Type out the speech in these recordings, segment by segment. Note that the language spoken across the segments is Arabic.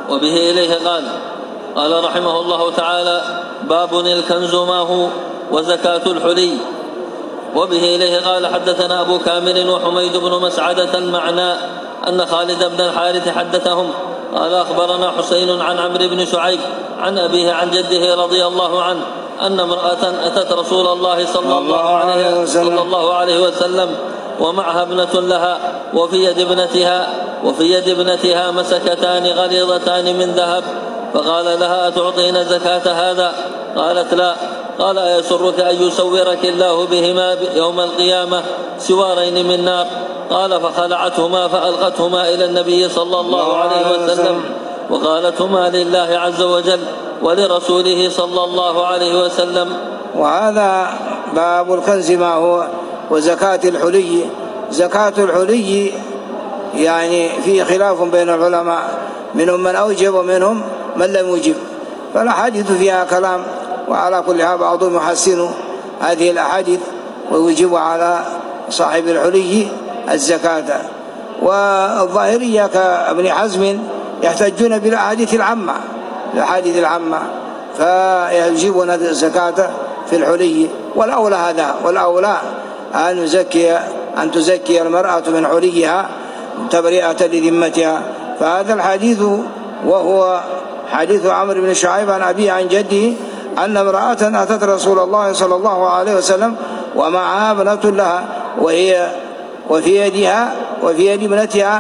وبه إليه قال رحمه الله تعالى: باب الكنز ما هو وزكاة الحلي. وبه إليه قال: حدثنا أبو كامل وحميد بن مسعدة المعنى أن خالد بن الحارث حدثهم قال: أخبرنا حسين عن عمرو بن شعيب عن أبيه عن جده رضي الله عنه أن امرأة أتت رسول الله صلى الله عليه وسلم ومعها ابنة لها وفي يد ابنتها مسكتان غليظتان من ذهب، فقال لها: أتعطين زكاة هذا؟ قالت: لا. قال: أيسرك أن يسورك الله بهما يوم القيامة سوارين من نار؟ قال: فخلعتهما فألقتهما إلى النبي صلى الله عليه وسلم وقالت: هما لله عز وجل ولرسوله صلى الله عليه وسلم. وهذا باب الكنز ما هو وزكاة الحلي. زكاة الحلي يعني فيه خلاف بين العلماء، منهم من أوجب ومنهم من لم يوجب، فالأحاديث فيها كلام، وعلى كل حال بعضهم يحسن هذه الأحاديث ويوجب على صاحب الحلي الزكاة. والظاهرية كابن حزم يحتجون بالأحاديث العامة فيجيبون الزكاة في الحلي، والأولى أن تزكي المرأة من حليها تبرئة لذمتها. فهذا الحديث وهو حديث عمرو بن شعيب عن أبيه عن جده أن امرأة أتت رسول الله صلى الله عليه وسلم ومعها ابنة لها وفي يد ابنتها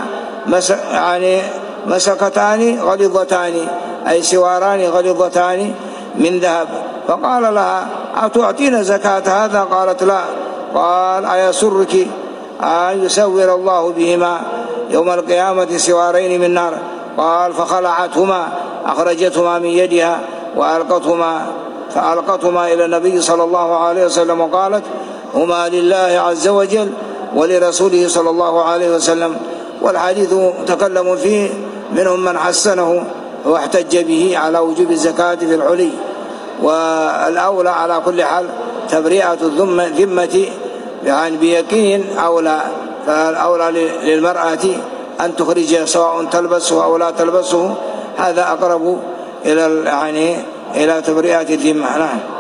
مسكتان غليظتان، أي سواران غليظتان من ذهب، فقال لها: أتعطين زكاة هذا؟ قالت: لا. قال: أيسرك أن يسور الله بهما يوم القيامة سوارين من نار؟ قال: فخلعتهما، أخرجتهما من يدها فألقتهما إلى النبي صلى الله عليه وسلم وقالت: هما لله عز وجل ولرسوله صلى الله عليه وسلم. والحديث تكلم فيه، منهم من حسنه واحتج به على وجوب الزكاة في الحلي، والأولى على كل حال تبرئة الذمة يعني بيقين أولى، فالأولى للمرأة أن تخرج سواء تلبسه أو لا تلبسه، هذا أقرب إلى تبرئة الذمة.